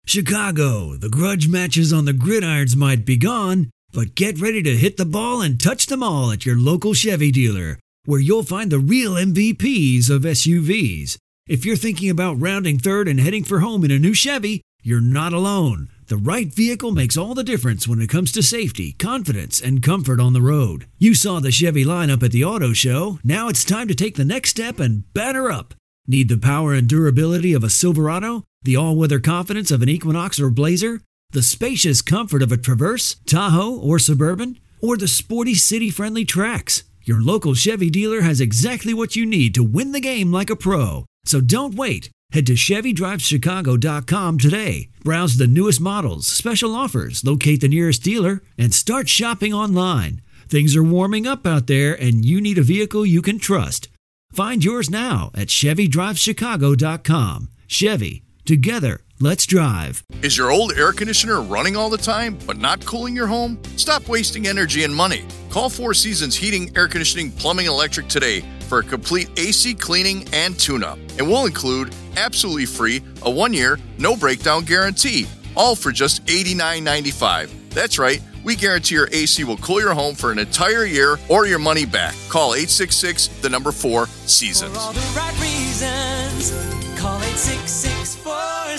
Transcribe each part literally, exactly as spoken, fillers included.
Chicago, the grudge matches on the gridirons might be gone, but get ready to hit the ball and touch them all at your local Chevy dealer, where you'll find the real M V Ps of S U Vs. If you're thinking about rounding third and heading for home in a new Chevy, you're not alone. The right vehicle makes all the difference when it comes to safety, confidence, and comfort on the road. You saw the Chevy lineup at the auto show. Now it's time to take the next step and batter up. Need the power and durability of a Silverado? The all-weather confidence of an Equinox or Blazer? The spacious comfort of a Traverse, Tahoe, or Suburban? Or the sporty city-friendly Trax? Your local Chevy dealer has exactly what you need to win the game like a pro. So don't wait. Head to Chevy Drives Chicago dot com today. Browse the newest models, special offers, locate the nearest dealer, and start shopping online. Things are warming up out there, and you need a vehicle you can trust. Find yours now at Chevy Drives Chicago dot com. Chevy. Together, let's drive. Is your old air conditioner running all the time, but not cooling your home? Stop wasting energy and money. Call Four Seasons Heating, Air Conditioning, Plumbing, and Electric today for a complete A C cleaning and tune-up. And we'll include, absolutely free, a one-year, no-breakdown guarantee, all for just eighty-nine ninety-five. That's right. We guarantee your A C will cool your home for an entire year or your money back. Call eight six six, the number four, Seasons. For all the right reasons, call eight six six, four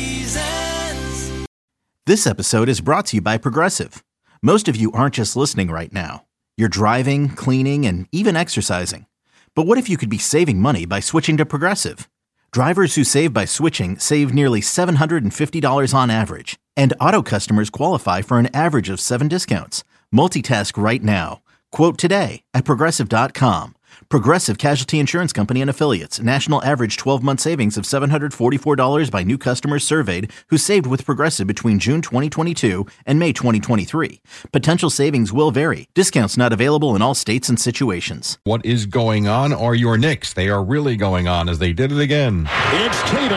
Seasons. This episode is brought to you by Progressive. Most of you aren't just listening right now. You're driving, cleaning, and even exercising. But what if you could be saving money by switching to Progressive? Drivers who save by switching save nearly seven hundred fifty dollars on average. And auto customers qualify for an average of seven discounts. Multitask right now. Quote today at Progressive dot com. Progressive Casualty Insurance Company and Affiliates. National average twelve-month savings of seven hundred forty-four dollars by new customers surveyed who saved with Progressive between June twenty twenty-two and May twenty twenty-three. Potential savings will vary. Discounts not available in all states and situations. What is going on are your Knicks. They are really going on as they did it again. It's Tatum.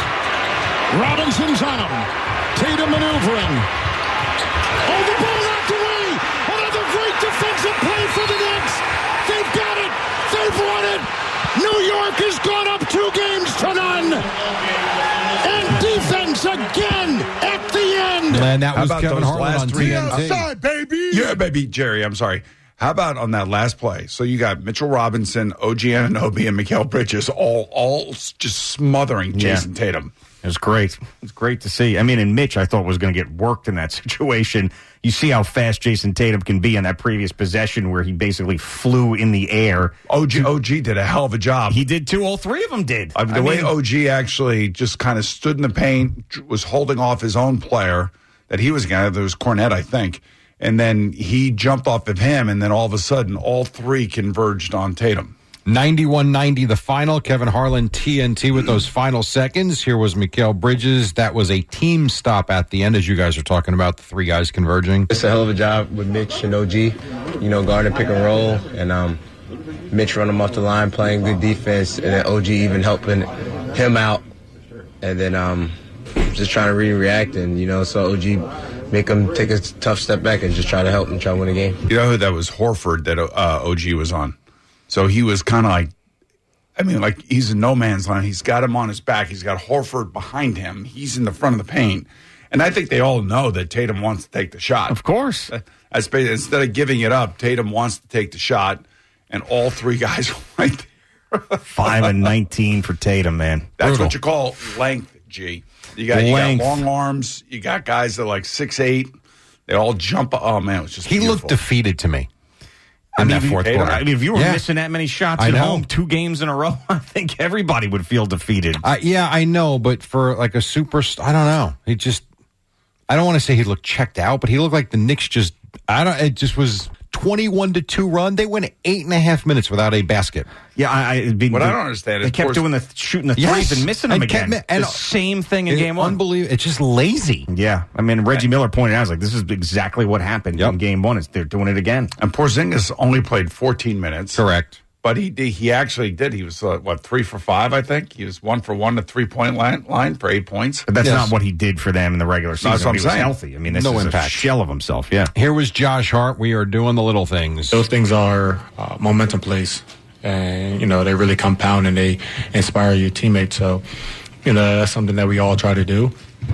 Robinson's on him. Tatum maneuvering. Oh, the ball knocked away. Another great defensive play for the Knicks. They've got it. They've won it. New York has gone up two games to none. And defense again at the end. And that was How about Kevin those Harlan last on three T N T. outside, baby? Yeah, baby, Jerry, I'm sorry. How about on that last play? So you got Mitchell Robinson, O G Anunoby, and Mikal Bridges all all just smothering Jason yeah. Tatum. It was great. It was great to see. I mean, and Mitch, I thought was going to get worked in that situation. You see how fast Jason Tatum can be on that previous possession where he basically flew in the air. O G O G did a hell of a job. He did too. All three of them did. Uh, the I way mean, O G actually just kind of stood in the paint, was holding off his own player that he was going to, there was Cornette, I think. And then he jumped off of him, and then all of a sudden, all three converged on Tatum. ninety-one ninety the final. Kevin Harlan, T N T with those final seconds. Here was Mikal Bridges. That was a team stop at the end, as you guys are talking about, the three guys converging. It's a hell of a job with Mitch and O G, you know, guarding pick and roll, and um, Mitch running him off the line, playing good defense, and then O G even helping him out, and then um, just trying to re-react, and, you know, so O G make him take a tough step back and just try to help him try to win a game. You know who that was? Horford that uh, O G was on. So he was kind of like, I mean, like he's in no man's land. He's got him on his back. He's got Horford behind him. He's in the front of the paint. And I think they all know that Tatum wants to take the shot. Of course. That's basically, instead of giving it up, Tatum wants to take the shot. And all three guys are right there. Five and nineteen for Tatum, man. That's Brutal. what you call length, G. You got, you got long arms. You got guys that are like six eight. They all jump. Oh, man, it was just He beautiful. looked defeated to me. I in mean, that fourth Tatum, quarter. I mean, if you were Yeah. missing that many shots I at know. home, two games in a row, I think everybody would feel defeated. Uh, yeah, I know, but for like a super, I don't know. He just, I don't want to say he looked checked out, but he looked like the Knicks just, I don't, it just was twenty-one to two run. They went eight and a half minutes without a basket. Yeah, I, I it'd be, What I don't understand is they kept course, doing the shooting the threes Yes, and missing them and kept again. mi- and- the same thing in It- game one. Unbelievable. It's just lazy. Yeah, I mean Reggie Miller pointed out, I was like, this is exactly what happened Yep. in game one. It's, they're doing it again. And Porzingis only played fourteen minutes. Correct. But he did, he actually did. He was, uh, what, three for five, I think? He was one for one to three-point line, line for eight points. But that's Yes. not what he did for them in the regular season. That's what I'm he was saying. healthy. I mean, this No is impact. a shell of himself. Yeah. Here was Josh Hart. We are doing the little things. Those things are uh, momentum plays, and you know they really compound and they inspire your teammates. So, you know that's something that we all try to do.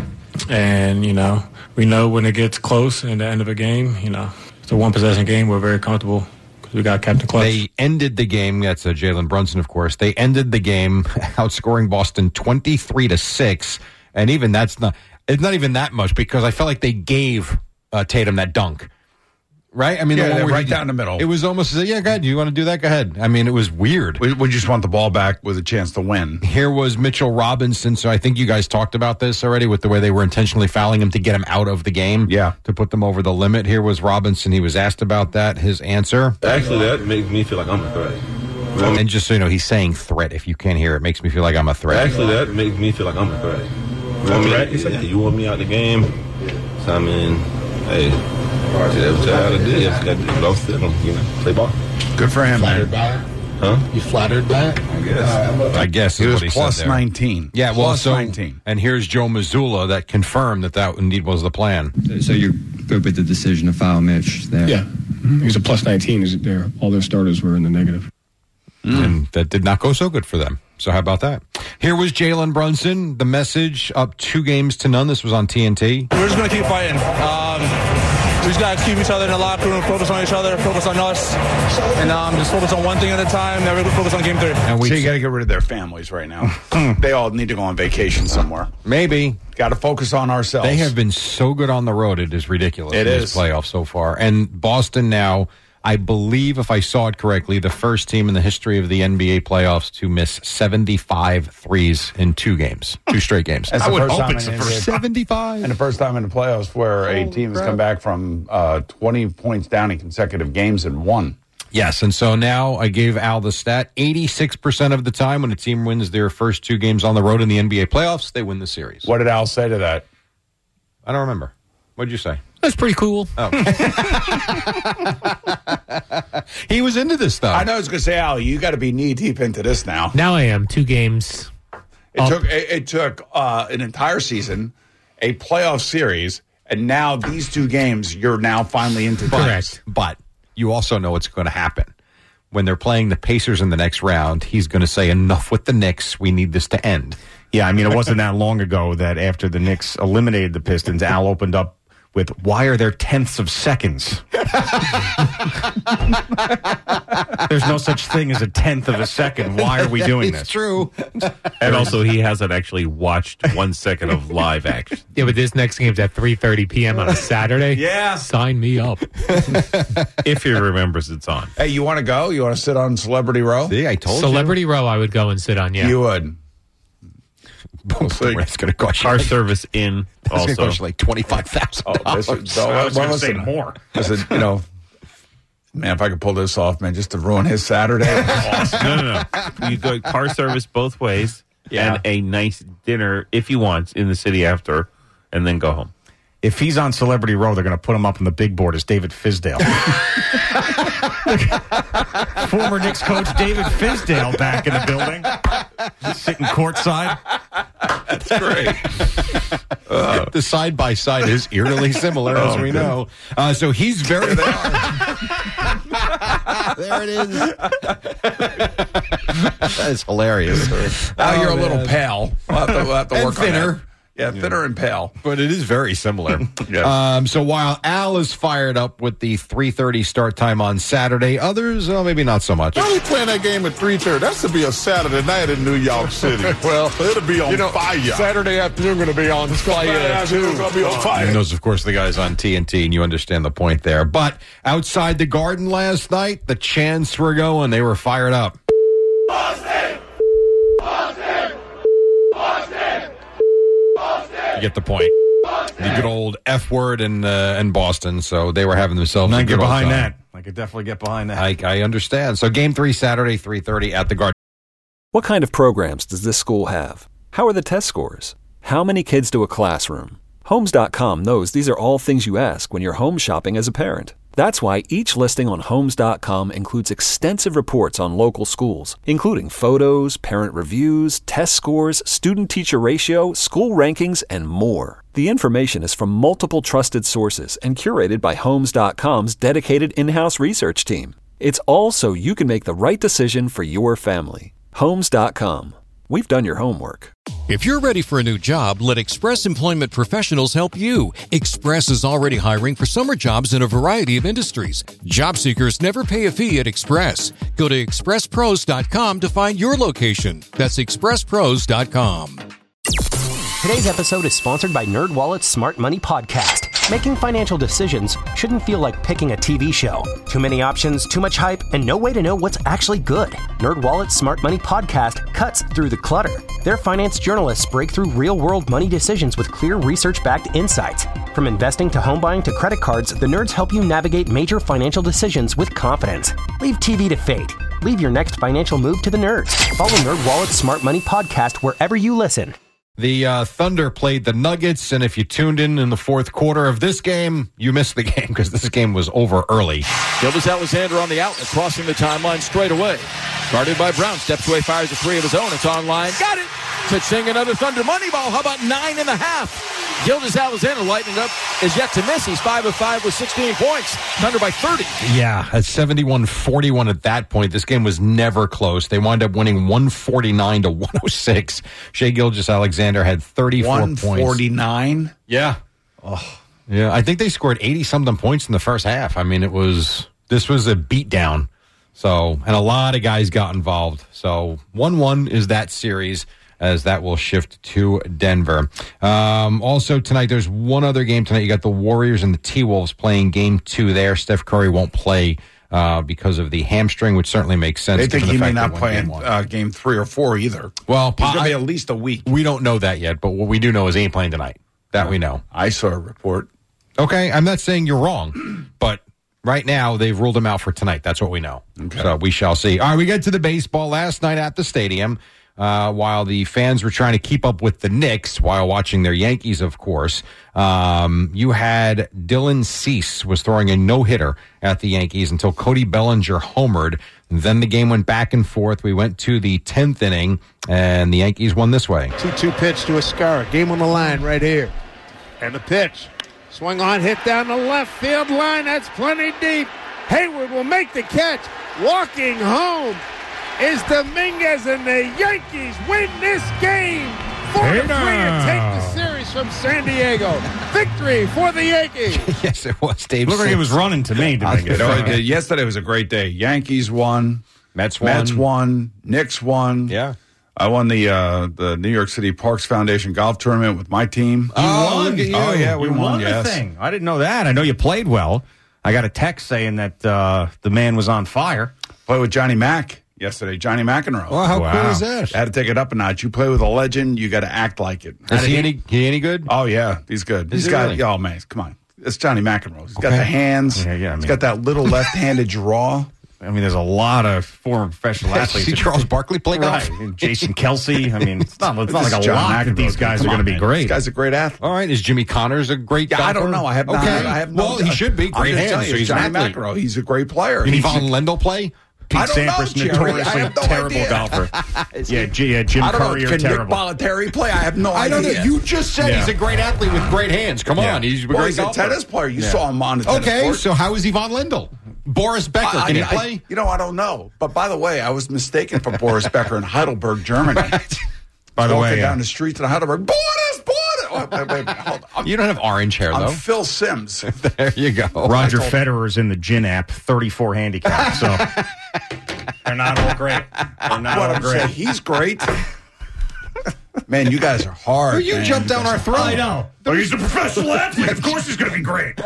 And, you know, we know when it gets close in the end of a game, you know, it's a one-possession game. We're very comfortable because we got Captain Clutch. They ended the game. That's uh, Jalen Brunson, of course. They ended the game outscoring Boston twenty-three to six. And even that's not, it's not even that much because I felt like they gave uh, Tatum that dunk. Right? I mean, yeah, the one where right he, down the middle. It was almost, yeah, go ahead. You want to do that? Go ahead. I mean, it was weird. We, we just want the ball back with a chance to win. Here was Mitchell Robinson. So I think you guys talked about this already with the way they were intentionally fouling him to get him out of the game. Yeah. To put them over the limit. Here was Robinson. He was asked about that. His answer. Actually, that makes me feel like I'm a threat. And just so you know, he's saying threat. If you can't hear it, it makes me feel like I'm a threat. Actually, that makes me feel like I'm a threat. You want, me, yeah, you want me out the game? So, I mean, hey, that's what you got to do. You just got to go sit him, you know, play ball. Good for him, Flattered man. by it? Huh? You flattered by it? I guess. I guess He is was what he plus said there. nineteen. Yeah, well, plus so, nineteen. And here's Joe Mazzulla that confirmed that that indeed was the plan. So you're good with the decision to foul Mitch there? Yeah. Mm-hmm. He was a plus nineteen. Is there? All their starters were in the negative. Mm. And that did not go so good for them. So how about that? Here was Jalen Brunson. The message up two games to none. This was on T N T. We're just going to keep fighting. Um, we just got to keep each other in the locker room, focus on each other, focus on us, and um, just focus on one thing at a time, never focus on game three. And we so you got to get rid of their families right now. They all need to go on vacation somewhere. Maybe. Got to focus on ourselves. They have been so good on the road. It is ridiculous. It in is. This playoff so far. And Boston now, I believe, if I saw it correctly, the first team in the history of the N B A playoffs to miss seventy-five threes in two games, two straight games. That's I the would first hope time it's in the N B A. first seventy-five. And the first time in the playoffs where a Holy team has crap. come back from uh, twenty points down in consecutive games and won. Yes, and so now I gave Al the stat. eighty-six percent of the time when a team wins their first two games on the road in the N B A playoffs, they win the series. What did Al say to that? I don't remember. What did you say? That's pretty cool. Oh. He was into this stuff. I know I was going to say, Al, you got to be knee deep into this now. Now I am. Two games. It up. took it, it took uh, an entire season, a playoff series, and now these two games you're now finally into. Correct. But you also know what's going to happen. When they're playing the Pacers in the next round, he's going to say, enough with the Knicks. We need this to end. Yeah, I mean, it wasn't that long ago that after the Knicks eliminated the Pistons, Al opened up with, why are there tenths of seconds? There's no such thing as a tenth of a second. Why are we doing It's this? true. And also, he hasn't actually watched one second of live action. Yeah, but this next game's at three thirty p.m. on a Saturday. Yeah. Sign me up. If he remembers it's on. Hey, you want to go? You want to sit on Celebrity Row? See, I told Celebrity Row I would go and sit on, yeah. You would. We'll see. It's going to cost you Car like, service in it's going to also. cost you like twenty-five thousand Oh, dollars. this, so, I was well, going to say listen, more. Listen, you know, man, if I could pull this off, man, just to ruin his Saturday. No, no, no. You go car service both ways Yeah. and a nice dinner, if you want, in the city after, and then go home. If he's on Celebrity Row, they're going to put him up on the big board as David Fizdale. Former Knicks coach David Fizdale back in the building, sitting courtside. That's great. Uh, the side by side is eerily similar, as we know. Uh, so he's very. There it is. That's hilarious. Now Oh, you're a man. little pale. We'll have to, we'll have to And work thinner. on that. Yeah, thinner and pale. But it is very similar. Yes. um, so while Al is fired up with the three thirty start time on Saturday, others, well, maybe not so much. Why are we playing that game at three thirty? That's to be a Saturday night in New York City. Well, it'll be on You know, fire. Saturday afternoon going to be on fire, too. It's going to be on fire. And those, of course, the guys on T N T, and you understand the point there. But outside the Garden last night, the chants were going. They were fired up. You get the point. The good old F word in uh, in Boston. So they were having themselves. I a can get good old behind time. that. I could definitely get behind that. I, I understand. So game three Saturday, three thirty at the Garden. What kind of programs does this school have? How are the test scores? How many kids do a classroom? Homes dot com knows these are all things you ask when you're home shopping as a parent. That's why each listing on Homes dot com includes extensive reports on local schools, including photos, parent reviews, test scores, student-teacher ratio, school rankings, and more. The information is from multiple trusted sources and curated by Homes dot com's dedicated in-house research team. It's all so you can make the right decision for your family. Homes dot com. we've done your homework. If you're ready for a new job, let Express Employment Professionals help you. Express is already hiring for summer jobs in a variety of industries. Job seekers never pay a fee at Express. Go to express pros dot com to find your location. That's express pros dot com. Today's episode is sponsored by NerdWallet's Smart Money Podcast. Making financial decisions shouldn't feel like picking a T V show. Too many options, too much hype, and no way to know what's actually good. NerdWallet's Smart Money Podcast cuts through the clutter. Their finance journalists break through real-world money decisions with clear research-backed insights. From investing to home buying to credit cards, the nerds help you navigate major financial decisions with confidence. Leave T V to fate. Leave your next financial move to the nerds. Follow NerdWallet's Smart Money Podcast wherever you listen. The uh, Thunder played the Nuggets, and if you tuned in in the fourth quarter of this game, you missed the game because this game was over early. Gilgeous-Alexander on the outlet, crossing the timeline straight away. Guarded by Brown, steps away, fires a three of his own. It's online. Got it! Pitching another Thunder money ball. How about nine and a half? Gilgeous-Alexander lighting it up is yet to miss. He's five of five with sixteen points. Thunder by thirty. Yeah, at seventy-one forty-one at that point. This game was never close. They wound up winning one forty-nine to one oh six. Shai Gilgeous-Alexander had thirty-four points. one forty-nine? Yeah. Oh, yeah, I think they scored eighty-something points in the first half. I mean, it was this was a beatdown. So, and a lot of guys got involved. So, one one is that series, as that will shift to Denver. Um, also tonight, there's one other game tonight. You got the Warriors and the T-Wolves playing game two there. Steph Curry won't play uh, because of the hamstring, which certainly makes sense. They think the he may fact not that play game in one. uh, game three or four either. Well, He's going to be I- at least a week. We don't know that yet, but what we do know is he ain't playing tonight. That we know. I saw a report. Okay, I'm not saying you're wrong, but right now they've ruled him out for tonight. That's what we know. Okay. So we shall see. All right, we get to the baseball last night at the stadium. Uh, while the fans were trying to keep up with the Knicks while watching their Yankees, of course, um, you had Dylan Cease was throwing a no-hitter at the Yankees until Cody Bellinger homered. And then the game went back and forth. We went to the tenth inning, and the Yankees won this way. two two pitch to Escara. Game on the line right here. And the pitch. Swing on, hit down the left field line. That's plenty deep. Hayward will make the catch. Walking home is Dominguez, and the Yankees win this game. Four to three and take the series from San Diego. Victory for the Yankees. Yes, it was, Dave. Looked like it was running to me. You know, it- yesterday was a great day. Yankees won. Mets won. Mets won. Knicks won. Yeah. I won the uh, the New York City Parks Foundation golf tournament with my team. Oh, look at you. Oh, yeah, we You won, won yes. the thing. I didn't know that. I know you played well. I got a text saying that uh, the man was on fire. Played with Johnny Mack yesterday. Johnny McEnroe. Well, how cool is that? Had to take it up a notch. You play with a legend, you got to act like it. Is he any, he any good? Oh, yeah. He's good. Is He's he got, really? oh, man, come on. It's Johnny McEnroe. He's got Okay. the hands. Yeah, yeah, I He's mean- got that little left-handed draw. I mean, there's a lot of former professional athletes. See Charles Barkley play golf? Right. And Jason Kelsey. I mean, it's not, it's not This like a is John lot that McEnroe. these guys Come are going on, to be man. great. This guy's a great athlete. All right, is Jimmy Connors a great Yeah, golfer? I don't know. I have not. Okay. I have no, well, he should be. I'm Great just hands. telling you, So he's an Johnny athlete. McEnroe. He's a great player. You need He's- Von Lendl play? Pete I don't know, Sampras, Jerry. I notoriously have no terrible idea. golfer. yeah, G, yeah, Jim I don't Curry know. are Can Nick terrible. Bollettieri play? I have no I don't know. idea. You just said Yeah. he's a great athlete with great hands. Come Yeah. on. He's a well, great he's a golfer. tennis player. You Yeah. saw him on the tennis Okay, court. so how is he Von Lendl? Boris Becker, I- can I- he I- play? you know, I don't know. But by the way, I was mistaken for Boris Becker in Heidelberg, Germany. By the Walking way, down uh, the streets in Heidelberg, Boris, Boris. Oh, wait, wait, wait, hold on. You don't have orange hair, I'm though. Phil Sims. There you go. Roger Federer's in the Gin app, thirty-four handicap. So they're not all great. They're not What all I'm great. saying, he's great. Man, you guys are hard. Well, you man. jumped down guys our are throat. hard. I know. But he's a professional athlete. Of course he's going to be great.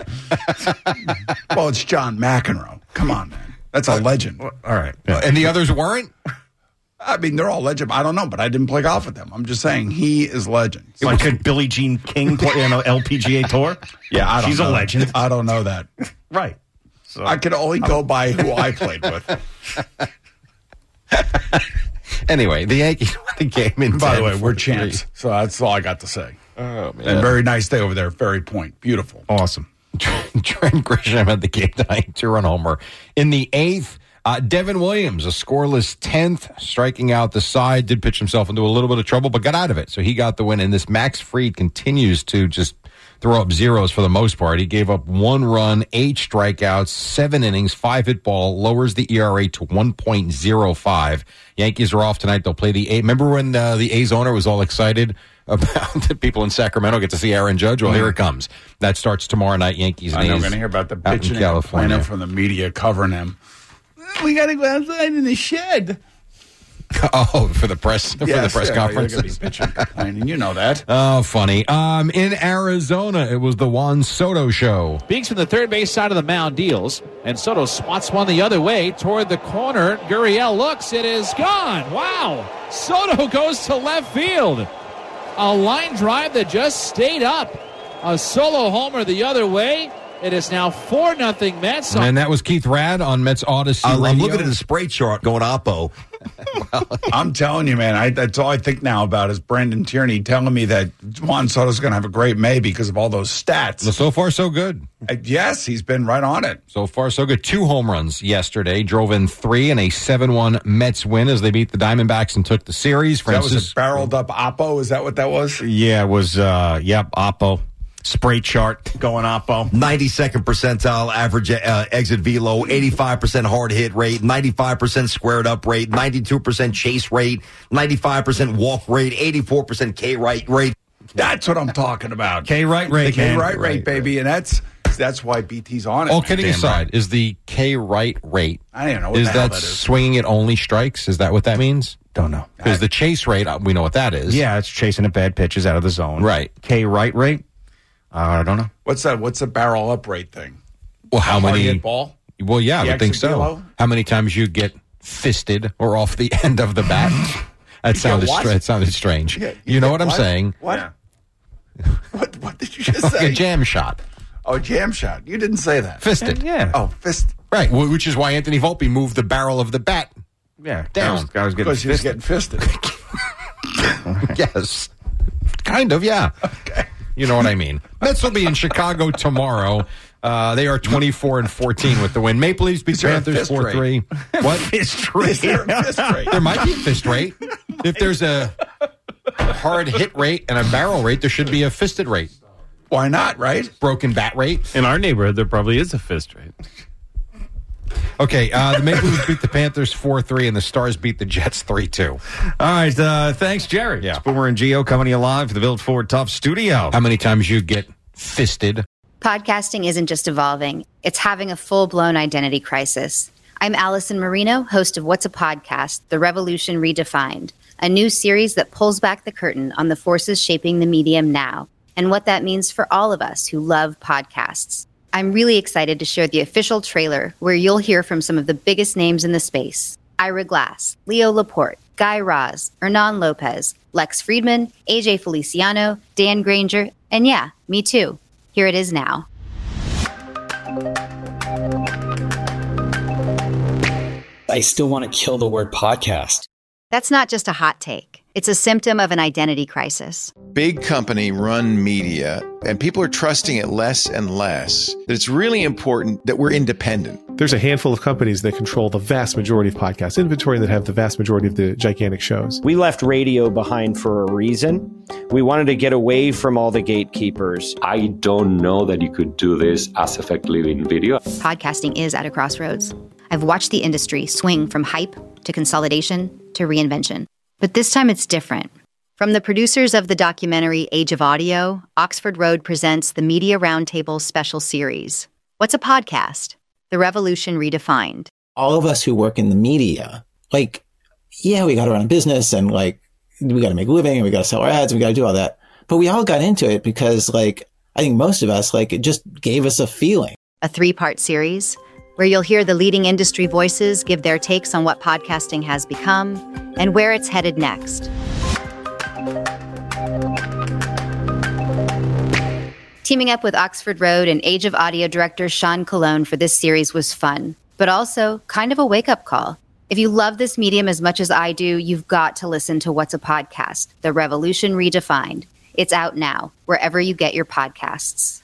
Well, it's John McEnroe. Come on, man. That's a legend. All right. And the others weren't? I mean, they're all legend. I don't know, but I didn't play golf with them. I'm just saying he is legend. Like, could Billie Jean King play on an L P G A tour? Yeah, I don't She's know. a legend. I don't know that. Right. So I can only go by who I played with. Anyway, the Yankees won the game in By the ten way, we're forty-three. champs. So that's all I got to say. Oh, man. And very nice day over there at Ferry Point. Beautiful. awesome. Trent Grisham had the game tonight, two-run homer. In the eighth, uh, Devin Williams, a scoreless tenth, striking out the side, did pitch himself into a little bit of trouble, but got out of it. So he got the win. And this Max Fried continues to just throw up zeros for the most part. He gave up one run, eight strikeouts, seven innings, five hit ball, lowers the E R A to one point oh five. Yankees are off tonight. They'll play the A's. Remember when uh, the A's owner was all excited about the people in Sacramento get to see Aaron Judge? Well, here it comes. That starts tomorrow night, Yankees and I know, A's. we're going to hear about the out in bitching and California. complaining from the media covering him. We got to go outside in the shed. Oh, for the press for Yes, the press yeah, conference. You're going to be bitching and complaining. You know that. Oh, funny. Um, in Arizona, it was the Juan Soto show. Beeks from the third base side of the mound deals, and Soto swats one the other way toward the corner. Gurriel looks. It is gone. Wow. Soto goes to left field. A line drive that just stayed up. A solo homer the other way. It is now four nothing Mets. And that was Keith Rad on Mets Odyssey I'm Radio. looking at the spray chart going Oppo. I'm telling you, man, I, that's all I think now about is Brandon Tierney telling me that Juan Soto's going to have a great May because of all those stats. So far, so good. Uh, yes, he's been right on it. So far, so good. Two home runs yesterday. Drove in three and a seven one Mets win as they beat the Diamondbacks and took the series. So that Francis, was a barreled up Oppo. Is that what that was? Yeah, it was, uh, yep, Oppo. Spray chart going Oppo. ninety-second percentile average uh, exit velo, eighty-five percent hard hit rate, ninety-five percent squared up rate, ninety-two percent chase rate, ninety-five percent walk rate, eighty-four percent K right rate. That's what I'm talking about. K right rate, the K man. right rate, Right, baby, and that's that's why B T's on it. all man. kidding Damn aside, right. is the K right rate? I don't know what is the hell that, that is. swinging it only strikes? Is that what that means? Don't know. Because the chase rate, uh, we know what that is. Yeah, it's chasing at bad pitches out of the zone. Right. K right rate? Uh, I don't know. What's that? What's the barrel up rate thing? Well, how Hard many? hit ball? Well, yeah, The I would think exit so. velo? How many times you get fisted or off the end of the bat? That sounded what? str- that sounded strange. Yeah, you know get what I'm what? saying? What? what? What did you just Like say? a jam shot. Oh, jam shot. You didn't say that. Fisted. Yeah. Oh, fist. Right, wh- which is why Anthony Volpe moved the barrel of the bat Yeah. down. I was, I was getting Because he was fisted. getting fisted. Yes. Kind of, yeah. Okay. You know what I mean. Mets will be in Chicago tomorrow. Uh, they are twenty-four and fourteen with the win. Maple Leafs beat Is there a Panthers fist four three. What? Fist rate. Is there a fist rate? There might be a fist rate. If there's a hard hit rate and a barrel rate, there should be a fisted rate. Why not, right? Broken bat rate. In our neighborhood, there probably is a fist rate. Okay, uh, the Maple Leafs beat the Panthers four three, and the Stars beat the Jets three two. All right. Uh, thanks, Jerry. Yeah. It's Boomer and Geo coming to you live from the Built Ford Tough Studio. How many times you get fisted? Podcasting isn't just evolving, it's having a full-blown identity crisis. I'm Allison Marino, host of What's a Podcast? The Revolution Redefined, a new series that pulls back the curtain on the forces shaping the medium now and what that means for all of us who love podcasts. I'm really excited to share the official trailer where you'll hear from some of the biggest names in the space. Ira Glass, Leo Laporte, Guy Raz, Hernan Lopez, Lex Friedman, A J Feliciano, Dan Granger, and yeah, me too. Here it is now. I still want to kill the word podcast. That's not just a hot take. It's a symptom of an identity crisis. Big company run media, and people are trusting it less and less. That it's really important that we're independent. There's a handful of companies that control the vast majority of podcast inventory that have the vast majority of the gigantic shows. We left radio behind for a reason. We wanted to get away from all the gatekeepers. I don't know that you could do this as effectively in video. Podcasting is at a crossroads. I've watched the industry swing from hype to consolidation to reinvention. But this time it's different. From the producers of the documentary Age of Audio, Oxford Road presents the Media Roundtable special series. What's a podcast? The Revolution Redefined. All of us who work in the media, like, yeah, we got to run a business and like, we got to make a living and we got to sell our ads and we got to do all that. But we all got into it because like, I think most of us, like, it just gave us a feeling. A three-part series where you'll hear the leading industry voices give their takes on what podcasting has become and where it's headed next. Teaming up with Oxford Road and Age of Audio director Sean Colon for this series was fun, but also kind of a wake-up call. If you love this medium as much as I do, you've got to listen to What's a Podcast? The Revolution Redefined. It's out now, wherever you get your podcasts.